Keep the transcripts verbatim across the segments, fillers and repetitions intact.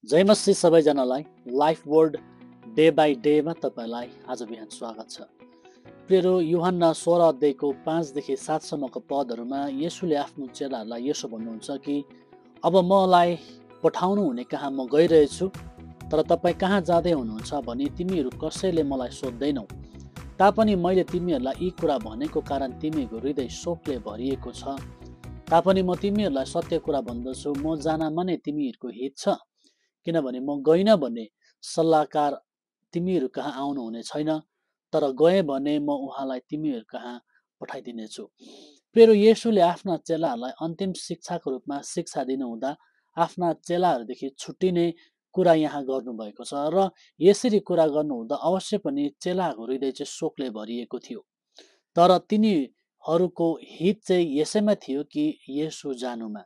जय मसी सबैजनालाई life word day by डेमा तपाईलाई आज बिहान स्वागत छ। प्रियरो, यूहन्ना सोह्र अध्यायको पाँचदेखि सातसम्मको पदहरूमा येशूले आफ्नो चेलाहरूलाई यसो भन्नुहुन्छ कि अब मलाई पठाउनु हुने कहाँ म गइरहेछु, तर तपाईँ कहाँ जाँदै हुनुहुन्छ भनी तिमीहरू कसैले मलाई सोध्दैनौ। तापनि मैले तिमीहरूलाई यी कुरा भनेको कारण तिमीहरूको हृदय शोकले भरिएको छ। तापनि म तिमीहरूलाई सत्य कुरा भन्दछु, म जानमा नै तिमीहरूको हित छ, किनभने म गइनँ भने सल्लाहकार तिमीहरू कहाँ आउनु हुने छैन, तर गएँ भने म उहाँलाई तिमीहरू कहाँ पठाइदिनेछु। प्रिय येशूले आफ्ना चेलाहरूलाई अन्तिम शिक्षाको रूपमा शिक्षा दिनुहुँदा आफ्ना चेलाहरूदेखि छुट्टिने कुरा यहाँ गर्नुभएको छ र यसरी कुरा गर्नुहुँदा अवश्य पनि चेलाहरूको हृदय चाहिँ शोकले भरिएको थियो। तर तिनीहरूको हित चाहिँ यसैमा थियो कि येशू जानुमा,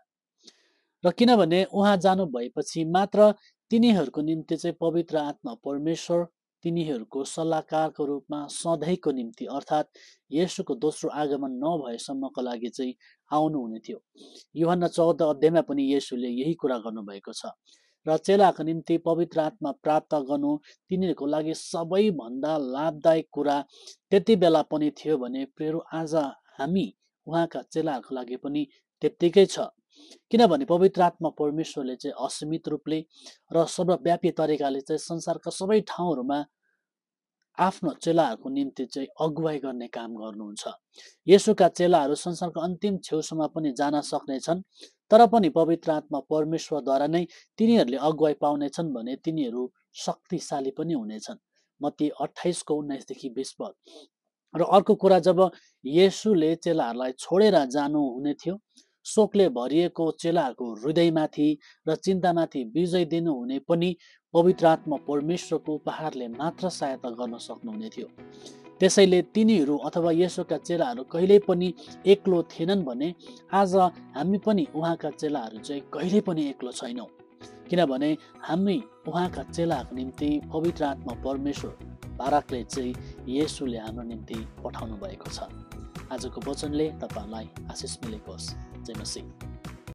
र किनभने उहाँ जानु भएपछि मात्र तिनीहरूको निम्ति चाहिँ पवित्र आत्मा परमेश्वर तिनीहरूको सल्लाहकारको रूपमा सधैँको निम्ति अर्थात् येशूको दोस्रो आगमन नभएसम्मको लागि चाहिँ आउनु हुने थियो। यूहन्ना चौध अध्यायमा पनि येशूले यही कुरा गर्नुभएको छ र चेलाको निम्ति पवित्र आत्मा प्राप्त गर्नु तिनीहरूको लागि सबैभन्दा लाभदायक कुरा त्यति बेला पनि थियो भने प्रिय आज हामी उहाँका चेलाहरूको लागि पनि त्यत्तिकै छ। किनभने पवित्र आत्मा परमेश्वरले चाहिँ असीमित रूपले र सर्वव्यापी तरिकाले चाहिँ संसारका सबै ठाउँहरूमा आफ्नो चेलाहरूको निम्ति चाहिँ अगुवाई गर्ने काम गर्नुहुन्छ। येशूका चेलाहरू संसारको अन्तिम छेउसम्म पनि जान सक्नेछन्, तर पनि पवित्र आत्मा परमेश्वरद्वारा नै तिनीहरूले अगुवाई पाउनेछन् भने तिनीहरू शक्तिशाली पनि हुनेछन्। मत्ती अट्ठाइसको उन्नाइसदेखि बिस पद। र अर्को कुरा, जब येशूले चेलाहरूलाई छोडेर जानु हुने थियो, शोकले भरिएको चेलाहरूको हृदयमाथि र चिन्तामाथि विजय दिनुहुने पनि पवित्र आत्मा परमेश्वरको उपहारले मात्र सहायता गर्न सक्नुहुने थियो। त्यसैले तिनीहरू अथवा येशूका चेलाहरू कहिल्यै पनि एक्लो थिएनन् भने आज हामी पनि उहाँका चेलाहरू चाहिँ कहिल्यै पनि एक्लो छैनौँ, किनभने हामी उहाँका चेलाहरूको निम्ति पवित्र आत्मा परमेश्वर बाराकले चाहिँ येशूले हाम्रो निम्ति पठाउनु भएको छ। आजको वचनले तपाईलाई आशिष मिलेको होस्। जय मसीह।